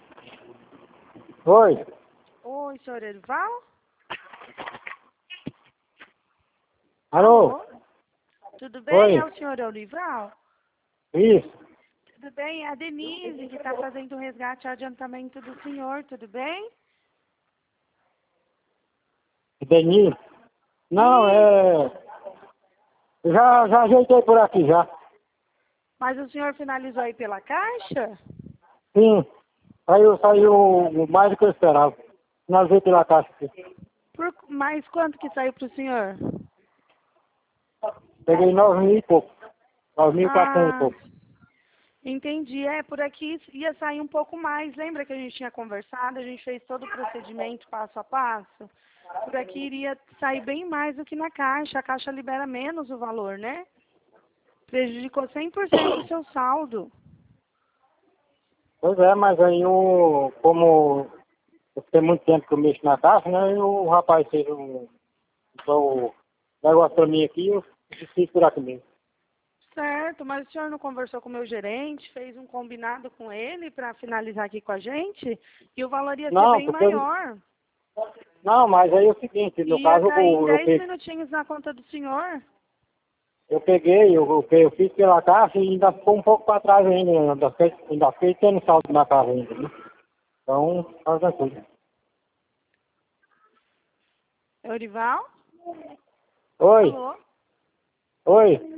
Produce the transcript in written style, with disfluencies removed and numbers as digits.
Oi. Oi, senhor Erival? Alô? Tudo bem? Oi. É o senhor Erival? Isso. Tudo bem? É a Denise que está fazendo o resgate e adiantamento do senhor, tudo bem? Denise? Não, já ajeitei por aqui já. Mas o senhor finalizou aí pela Caixa? Sim. Saiu mais do que eu esperava. Finalizei pela caixa aqui. Mas quanto que saiu para o senhor? Peguei 9.000 e pouco. 9.400 e Ah, pouco. entendi. Por aqui ia sair um pouco mais. Lembra que a gente tinha conversado? A gente fez todo o procedimento passo a passo? Por aqui iria sair bem mais do que na Caixa. A Caixa libera menos o valor, né? Prejudicou 100% o seu saldo. Pois é, mas aí como eu fiquei muito tempo que eu mexo na caixa, né? E o rapaz fez o negócio pra mim aqui, eu fiz por aqui mesmo. Certo, mas o senhor não conversou com o meu gerente, fez um combinado com ele para finalizar aqui com a gente? E o valor ia ser Não, bem porque maior. não, mas aí é o seguinte, no Ia caso cair em 10 minutinhos na conta do senhor. eu fiz pela caixa e ainda ficou um pouco para trás ainda, ainda fiquei tendo saldo na casa ainda, né? Então, tá tranquilo. Eurival? Oi, Alô? oi.